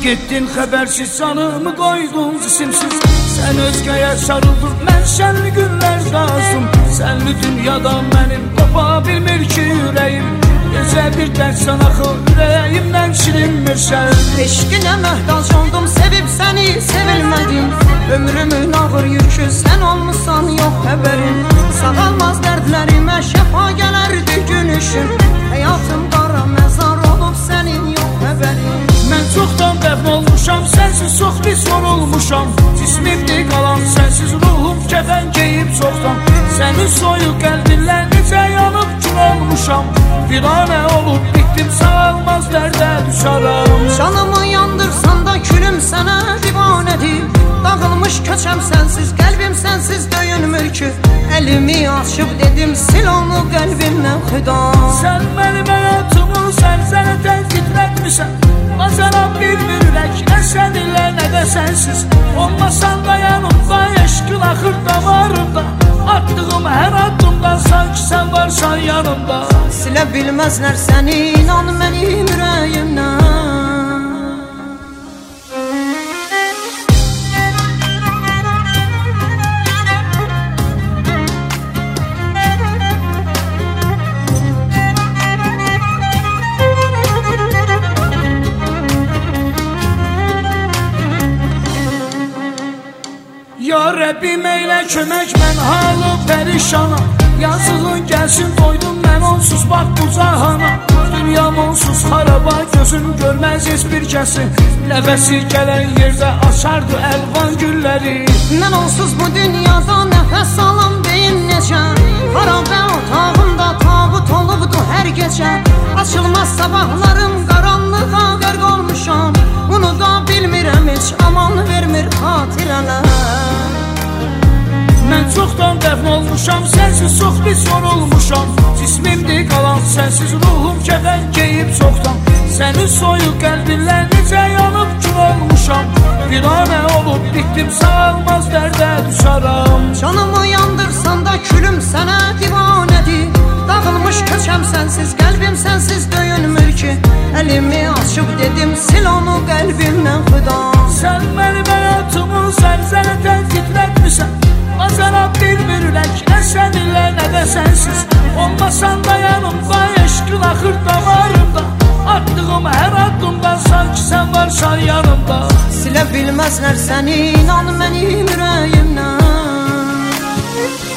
Gittin xəbərsiz canımı qoydun cisimsiz. Sən özgəyə sarıldın, mən şənli günlər qazdım. Sənli dünyadan mənim qopa bilmir ki ürəyim. Gecə bir dərsən axı ürəyimdən silinmirsən. Eşqinə məhtac oldum, sevib səni sevilmədim. Ömrümün ağır yükü sən olmuşsan, yox xəbərin. Sağalmaz dərdlərimə şəfa gələrdi gün üşür. Həyatım qara məzar olub sənin yox xəbərin. Mən çoxdan dəfn olmuşam, sənsiz çox pis yorulmuşam. Cismimdir qalan sənsiz, ruhum kəfən geyib çoxdan. Sənin soyuq qəlbinlə necə yanıb kül olmuşam. Viranə olub bitdim, sağalmaz dərdə düşərəm. Canımı yandırsan da külüm sənə divanədir. Dağılmış köçəm sənsiz, qəlbim sənsiz döyünmür ki. Əlimi açıb dedim, sil onu qəlbimdən xüda. Sən mənim həyatımı sərsərə tənqidlətmişsən. Bacaram bir ürək, nə səninlə nə də sənsiz. Olmasan da yanımda, eşqin axır damarımda. Attığım hər addımdan sanki sən varsan yanımda. Silə bilməzlər səni, inan mənim ürəyimdən. Ya Rəbbim eylə kömək, mən halı pərişana. Yazığın gəlsin, doydum mən onsuz bax bu cahana. Dünyam onsuz xaraba, gözüm görməz heç bir kəsi. Nəfəsi gələn yerdə açardı əlvan gülləri. Mən onsuz bu dünyada nəfəs alam deyim necə. Xarabə otağımda tabut olubdu hər gecə. Açılmaz sabahlarım, qaranlığa qərq olmuşam. Bunu da bilmirəm heç, aman vermir xatirələr. Mən çoxdan dəfn olmuşam, sənsiz çox pis yorulmuşam. Cismimdir qalan sənsiz, ruhum kəfən geyib çoxdan. Sənin soyuq qəlbinlə necə yanıb kül olmuşam. Viranə olub bitdim, sağalmaz dərdə düşərəm. Canımı yandırsan da külüm sənə divanədir. Dağılmış köçəm sənsiz, qəlbim sənsiz döyünmür ki. Əlimi açıb dedim, sil onu qəlbimdən xüda. Sən mənim həyatımı sərsərə tənqidlətmişsən. Bacaram bir ürək, nə səninlə nə də sənsiz. Olmasan da yanımda, eşqin axır damarımda. Attığım hər addımdan sanki sən varsan yanımda. Silə bilməzlər səni, inan mənim ürəyimdən.